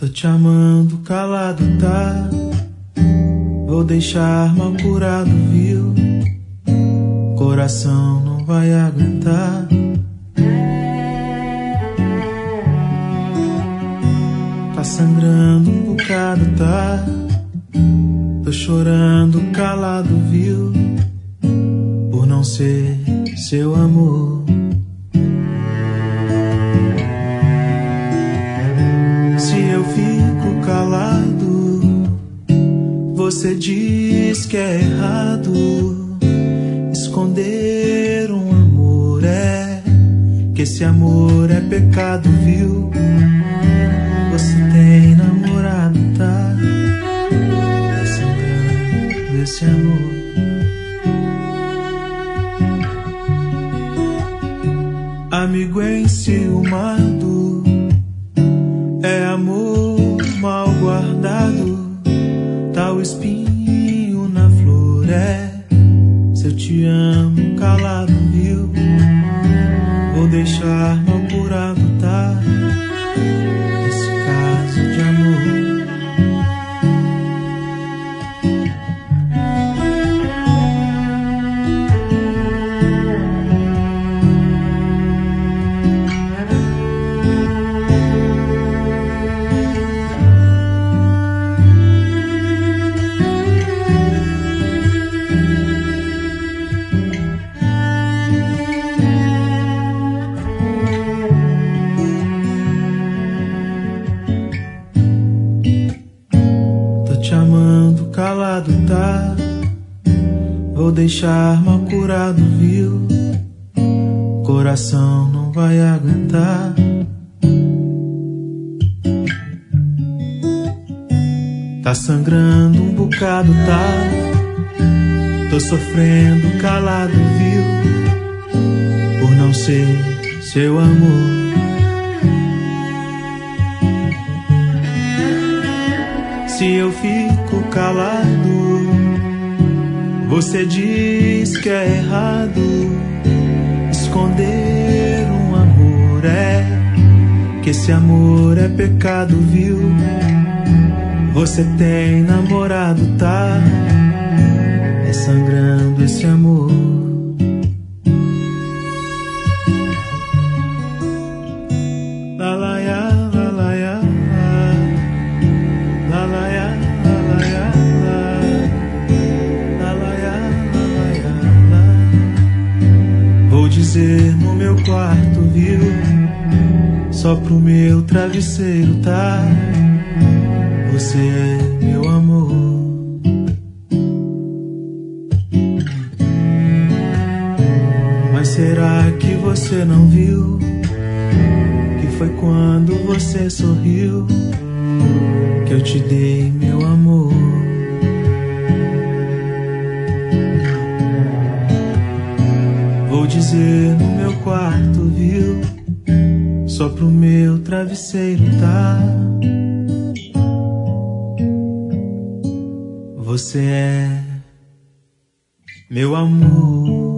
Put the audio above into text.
Tô te amando calado, tá? Vou deixar mal curado, viu? Coração não vai aguentar. Tá sangrando um bocado, tá? Tô chorando calado, viu? Por não ser seu amor. Se eu fico calado, você diz que é errado. Esconder um amor que esse amor é pecado, viu? Você tem namorado, tá? Tá sangrando esse amor. Amigo enciumado, é amor mal guardado. Tá o espinho na flor, se eu te amo calado, viu? Vou deixar mal curado, tá? Esse caso de amor. Te amando calado, tá? Vou deixar mal curado, viu? Coração não vai aguentar. Tá sangrando um bocado, tá? Tô sofrendo calado, viu? Por não ser seu amor. Se eu fico calado, você diz que é errado. Esconder um amor que esse amor é pecado, viu? Você tem namorado, tá? É sangrando esse amor. Vou dizer no meu quarto, viu? Só pro meu travesseiro, tá? Você é meu amor. Mas será que você não viu? Que foi quando você sorriu que eu te dei meu amor. Vou dizer no meu quarto, viu? Só pro meu travesseiro, tá? Você é meu amor.